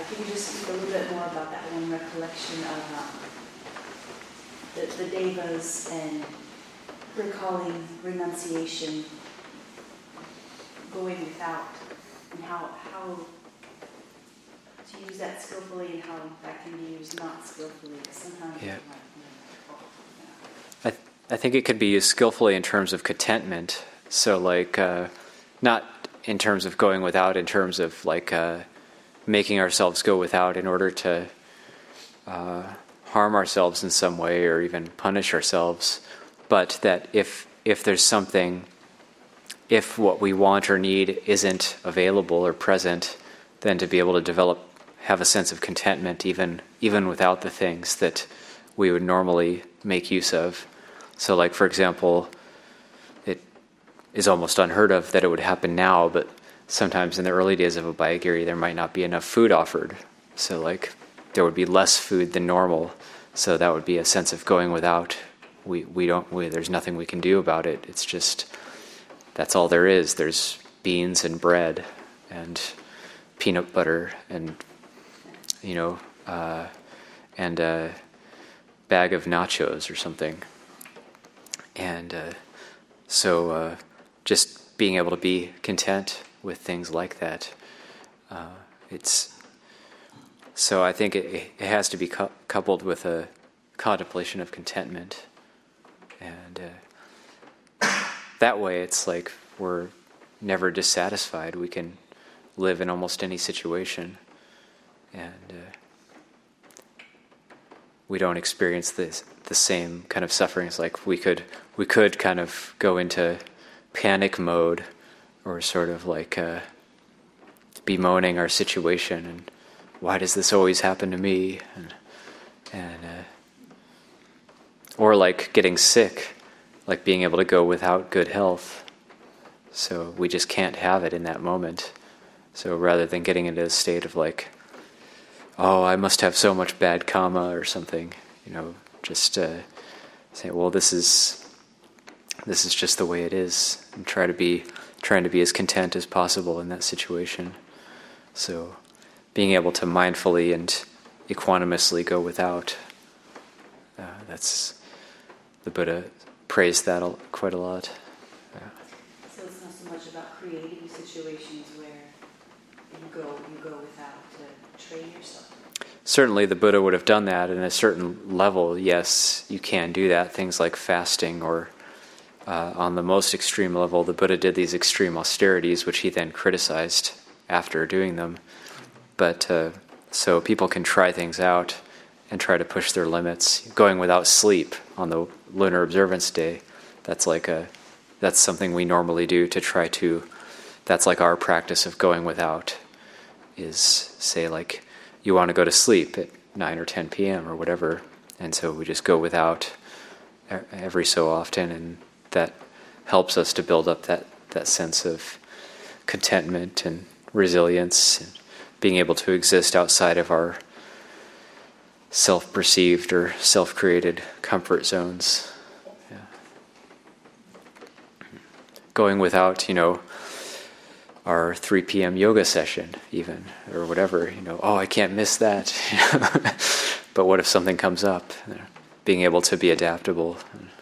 Can you just speak a little bit more about that one recollection of the devas and recalling renunciation, going without, and how to use that skillfully and how that can be used not skillfully? Sometimes. Yeah. I think it could be used skillfully in terms of contentment. So, like, not in terms of going without, in terms of like making ourselves go without in order to harm ourselves in some way or even punish ourselves. But that if there's something, if what we want or need isn't available or present, then to be able to have a sense of contentment even without the things that we would normally make use of. So, like, for example, it is almost unheard of that it would happen now, but sometimes in the early days of Abhayagiri, there might not be enough food offered. So, like, there would be less food than normal. So that would be a sense of going without. There's nothing we can do about it. It's just, that's all there is. There's beans and bread and peanut butter and, and a bag of nachos or something. And so just being able to be content with things like that, so I think it has to be coupled with a contemplation of contentment. And that way it's like we're never dissatisfied. We can live in almost any situation. And we don't experience the same kind of sufferings. Like we could kind of go into panic mode or sort of like bemoaning our situation and why does this always happen to me? And or like getting sick, like being able to go without good health. So we just can't have it in that moment. So rather than getting into a state of like, oh, I must have so much bad karma or something, just say, well, this is just the way it is, and trying to be as content as possible in that situation. So being able to mindfully and equanimously go without, that's, the Buddha praised that quite a lot. Yeah. So it's not so much about creating situations where you go without to train yourself. Certainly the Buddha would have done that in a certain level. Yes, you can do that. Things like fasting, or on the most extreme level, the Buddha did these extreme austerities, which he then criticized after doing them. But so people can try things out and try to push their limits. Going without sleep on the lunar observance day, that's something we normally do to try to, that's like our practice of going without, is say like, you want to go to sleep at 9 or 10 p.m. or whatever, and so we just go without every so often, and that helps us to build up that sense of contentment and resilience, and being able to exist outside of our self-perceived or self-created comfort zones. Yeah. Going without, our 3 p.m. yoga session even, or whatever, oh, I can't miss that. But what if something comes up? Being able to be adaptable.